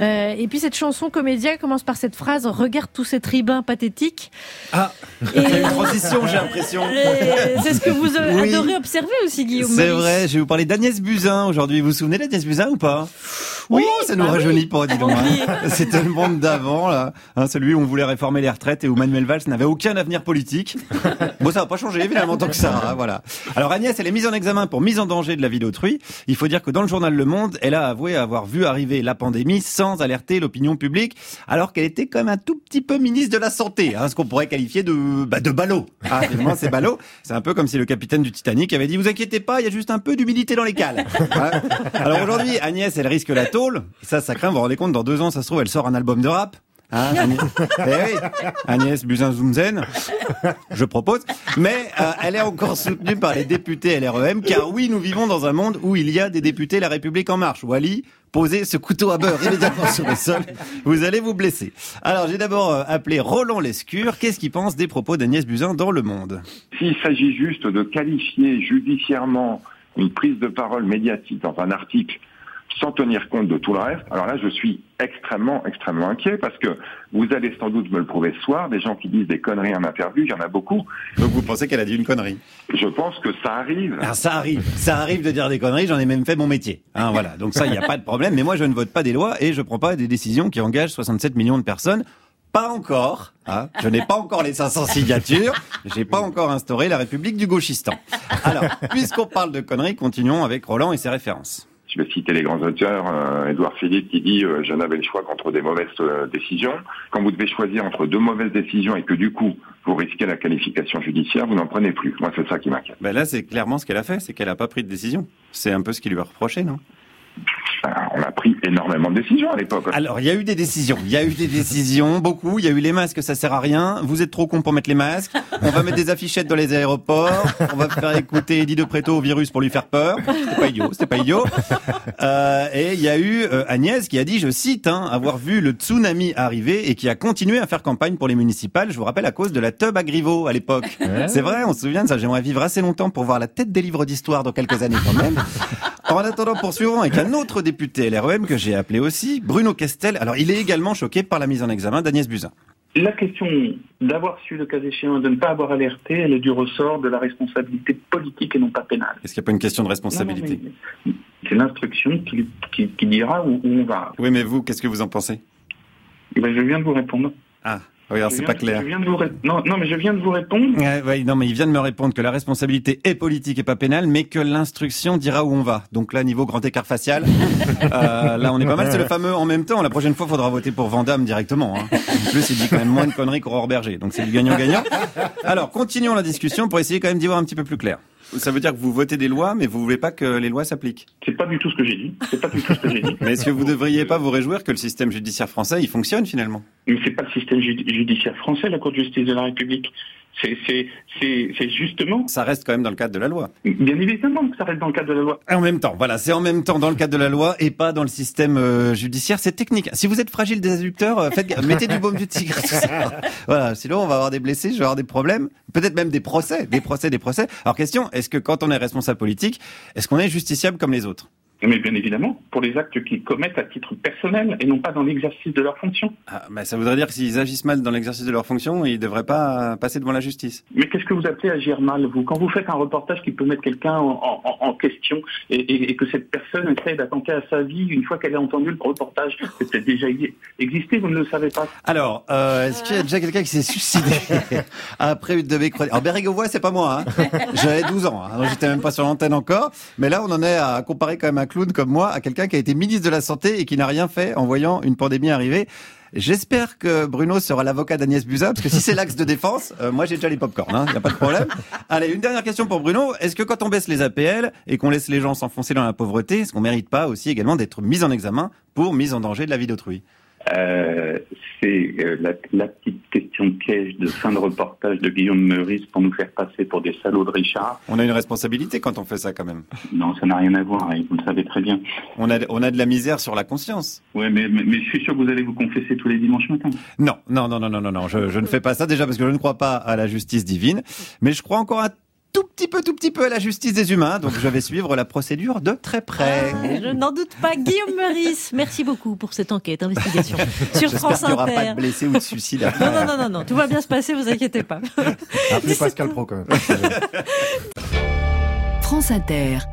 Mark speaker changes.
Speaker 1: Et puis cette chanson Comédia commence par cette phrase « Regarde tous ces tribuns pathétiques ».
Speaker 2: Ah, il y a une transition, j'ai l'impression.
Speaker 1: C'est ce que vous adorez observer aussi, Guillaume.
Speaker 2: C'est vrai, je vais vous parler d'Agnès Buzyn aujourd'hui. Vous vous souvenez d'Agnès Buzyn ou pas? Oui, ça nous rajeunit pas, dis donc. C'était le monde d'avant, là. Celui où on voulait réformer les retraites et où Manuel Valls n'avait aucun avenir politique. Bon, ça va pas changer, finalement, tant que ça, voilà. Alors Agnès, elle est mise en examen pour mise en danger de la vie d'autrui. Il faut dire que dans le journal Le Monde, elle a avoué avoir vu arriver la pandémie sans alerter l'opinion publique, alors qu'elle était quand même un tout petit peu ministre de la Santé, ce qu'on pourrait qualifier de ballot. Évidemment, c'est ballot. C'est un peu comme si le capitaine du Titanic avait dit « Vous inquiétez pas, il y a juste un peu d'humidité dans les cales. » Alors aujourd'hui, Agnès, elle risque la tôle. Ça craint, vous vous rendez compte, dans 2 ans, ça se trouve, elle sort un album de rap. Agnès Buzyn-Zoumzen, je propose. Mais elle est encore soutenue par les députés LREM, car oui, nous vivons dans un monde où il y a des députés La République En Marche. Wally, posez ce couteau à beurre immédiatement sur le sol, vous allez vous blesser. Alors j'ai d'abord appelé Roland Lescure. Qu'est-ce qu'il pense des propos d'Agnès Buzyn dans Le Monde?
Speaker 3: S'il s'agit juste de qualifier judiciairement une prise de parole médiatique dans un article sans tenir compte de tout le reste, alors là je suis extrêmement inquiet, parce que vous allez sans doute me le prouver ce soir, des gens qui disent des conneries en interview, il y en a beaucoup.
Speaker 2: Donc vous pensez qu'elle a dit une connerie?
Speaker 3: Je pense que ça arrive.
Speaker 2: Alors ça arrive de dire des conneries, j'en ai même fait mon métier. Voilà, donc ça, il n'y a pas de problème, mais moi je ne vote pas des lois et je prends pas des décisions qui engagent 67 millions de personnes. Pas encore, je n'ai pas encore les 500 signatures, j'ai pas encore instauré la République du Gauchistan. Alors, puisqu'on parle de conneries, continuons avec Roland et ses références.
Speaker 3: Je vais citer les grands auteurs, Édouard Philippe qui dit « Je n'avais le choix qu'entre des mauvaises décisions ». Quand vous devez choisir entre 2 mauvaises décisions et que du coup, vous risquez la qualification judiciaire, vous n'en prenez plus. Moi, c'est ça qui m'inquiète.
Speaker 2: Là, c'est clairement ce qu'elle a fait, c'est qu'elle n'a pas pris de décision. C'est un peu ce qui lui est reproché, non?
Speaker 3: On a pris énormément de décisions à l'époque.
Speaker 2: Alors, il y a eu des décisions, beaucoup. Il y a eu les masques, ça sert à rien. Vous êtes trop cons pour mettre les masques. On va mettre des affichettes dans les aéroports. On va faire écouter Eddie de Pretto au virus pour lui faire peur. C'était pas idiot. Et il y a eu Agnès qui a dit, je cite, avoir vu le tsunami arriver et qui a continué à faire campagne pour les municipales. Je vous rappelle, à cause de la teub à Griveaux à l'époque. C'est vrai, on se souvient de ça. J'aimerais vivre assez longtemps pour voir la tête des livres d'histoire dans quelques années quand même. En attendant, poursuivons avec un autre député LREM que j'ai appelé aussi, Bruno Questel. Alors, il est également choqué par la mise en examen d'Agnès Buzyn.
Speaker 4: La question d'avoir su, le cas échéant, de ne pas avoir alerté, elle est du ressort de la responsabilité politique et non pas pénale.
Speaker 2: Est-ce qu'il n'y a pas une question de responsabilité?
Speaker 4: Non, c'est l'instruction qui dira où on va.
Speaker 2: Oui, mais vous, qu'est-ce que vous en pensez?
Speaker 4: Je viens de vous répondre.
Speaker 2: Oui, alors c'est pas clair.
Speaker 4: Non, mais je viens de vous répondre.
Speaker 2: Non, mais il vient de me répondre que la responsabilité est politique et pas pénale, mais que l'instruction dira où on va. Donc là, niveau grand écart facial, là, on est pas mal. C'est le fameux en même temps. La prochaine fois, faudra voter pour Vandame directement. En plus, il dit quand même moins de conneries qu'Aurore Berger. Donc c'est du gagnant-gagnant. Alors, continuons la discussion pour essayer quand même d'y voir un petit peu plus clair. Ça veut dire que vous votez des lois, mais vous voulez pas que les lois s'appliquent.
Speaker 4: C'est pas du tout ce que j'ai dit.
Speaker 2: Mais est-ce que vous devriez pas vous réjouir que le système judiciaire français, il fonctionne finalement?
Speaker 4: Mais c'est pas le système judiciaire français, la Cour de justice de la République. C'est justement...
Speaker 2: Ça reste quand même dans le cadre de la loi.
Speaker 4: Bien évidemment que ça reste dans le cadre de la loi.
Speaker 2: En même temps, voilà, c'est en même temps dans le cadre de la loi et pas dans le système judiciaire. C'est technique. Si vous êtes fragile des adducteurs, mettez du baume du tigre. Voilà, sinon on va avoir des blessés, je vais avoir des problèmes, peut-être même des procès. Alors question, est-ce que quand on est responsable politique, est-ce qu'on est justiciable comme les autres?
Speaker 4: Mais bien évidemment, pour les actes qu'ils commettent à titre personnel et non pas dans l'exercice de leur fonction.
Speaker 2: Ça voudrait dire que s'ils agissent mal dans l'exercice de leur fonction, ils ne devraient pas passer devant la justice.
Speaker 4: Mais qu'est-ce que vous appelez agir mal, vous? Quand vous faites un reportage qui peut mettre quelqu'un en question et que cette personne essaie d'attenter à sa vie une fois qu'elle a entendu le reportage, c'est peut-être déjà existé, vous ne le savez pas.
Speaker 2: Alors, est-ce qu'il y a déjà quelqu'un qui s'est suicidé après une de mes chroniques? Alors, Bérégovoy, c'est pas moi, J'avais 12 ans, donc j'étais même pas sur l'antenne encore. Mais là, on en est à comparer quand même un clown comme moi à quelqu'un qui a été ministre de la Santé et qui n'a rien fait en voyant une pandémie arriver. J'espère que Bruno sera l'avocat d'Agnès Buzyn, parce que si c'est l'axe de défense, moi j'ai déjà les pop-corn, y a pas de problème. Allez, une dernière question pour Bruno. Est-ce que quand on baisse les APL et qu'on laisse les gens s'enfoncer dans la pauvreté, est-ce qu'on mérite pas aussi également d'être mis en examen pour mise en danger de la vie d'autrui?
Speaker 4: C'est la petite question piège de fin de reportage de Guillaume Meurice pour nous faire passer pour des salauds de Richard.
Speaker 2: On a une responsabilité quand on fait ça quand même.
Speaker 4: Non, ça n'a rien à voir, vous le savez très bien.
Speaker 2: On a de la misère sur la conscience.
Speaker 4: Oui, mais je suis sûr que vous allez vous confesser tous les dimanches matins.
Speaker 2: Non, je ne fais pas ça déjà parce que je ne crois pas à la justice divine, mais je crois encore un tout petit peu à la justice des humains, donc je vais suivre la procédure de très près.
Speaker 1: Je n'en doute pas. Guillaume Meurice, merci beaucoup pour cette enquête, investigation sur
Speaker 2: J'espère
Speaker 1: France
Speaker 2: qu'il n'y aura pas
Speaker 1: Inter.
Speaker 2: de blessés ou de suicides après.
Speaker 1: Non, tout va bien se passer, vous inquiétez pas.
Speaker 5: Appelez Pascal Pro quand même.
Speaker 6: France Inter.